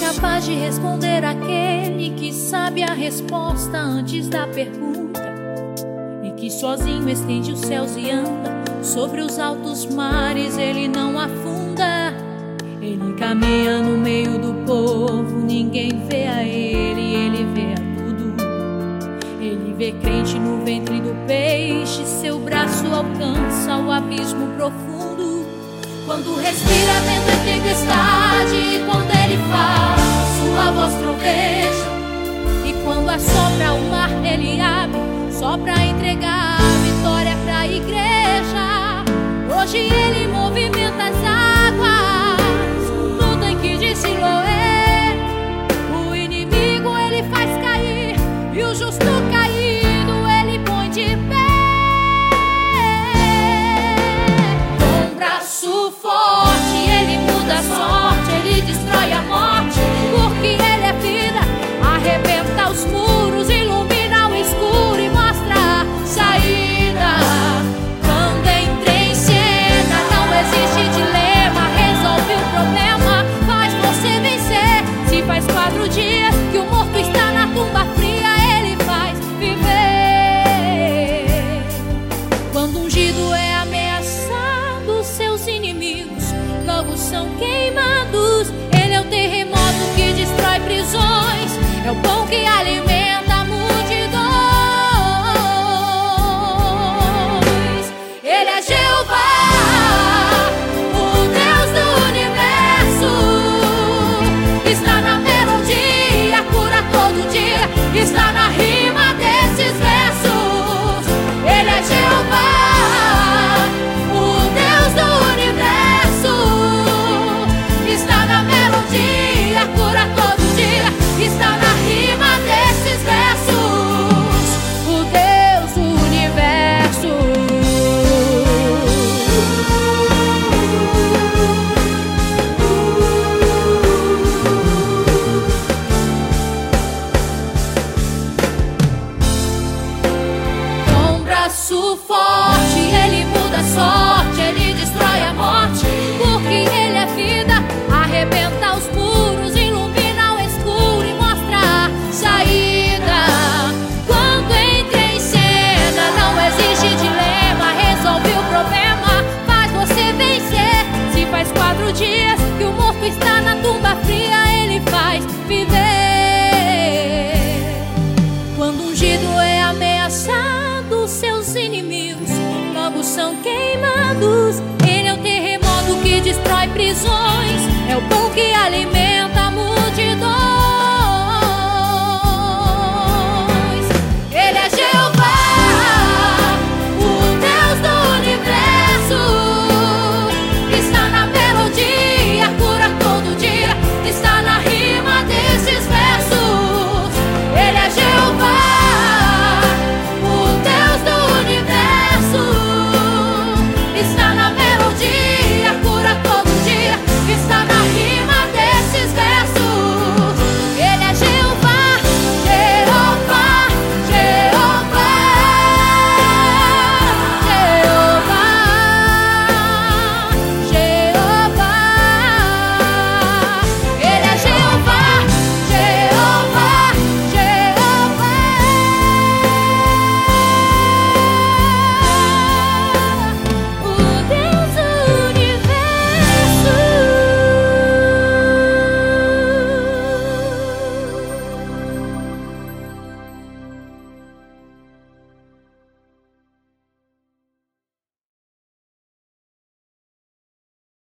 capaz de responder aquele que sabe a resposta antes da pergunta, e que sozinho estende os céus e anda sobre os altos mares. Ele não afunda, ele caminha no meio do povo, ninguém vê a ele vê a tudo. Ele vê crente no ventre do peixe, seu braço alcança o abismo profundo. Quando respira vento e tempestade, e quando ele fala, sua voz troveja. E quando assopra o mar, ele abre, só pra entregar a vitória pra igreja. Hoje ele movimenta as águas no tanque de Siloé. O inimigo ele faz cair, e o justo caído ele põe de pé. Com braço forte ele muda a sorte, ele destrói a morte, porque ele é vida. Arrebenta os muros, ilumina o escuro e mostra a saída. Quando entra em cena, não existe dilema, resolve o problema, faz você vencer. Se faz 4 dias que o morto está na tumba fria, ele faz viver. Quando ungido é ameaçado, seus inimigos logo são queimados. Ele é o terremoto que destrói prisões, é o pão que alimenta multidões. Ele é Jeová, o Deus do universo. Está na melodia, cura todo dia, está na rima desses versos. Ele é Jeová, o Deus do universo. Está na melodia, cura todo dia, está na rima desses versos. O Deus do universo. Com braço forte ele muda a sorte, ele destrói a morte, porque ele é vida. Arrebenta os muros, ilumina o escuro e mostra a saída. Quando entra em cena, não existe dilema, resolve o problema, faz você vencer. Se faz 4 dias que o morto está na tumba fria, ele faz viver. Quando ungido é ameaçado, seus inimigos logo são queimados. Ele é o terremoto que destrói prisões, é o pão que alimenta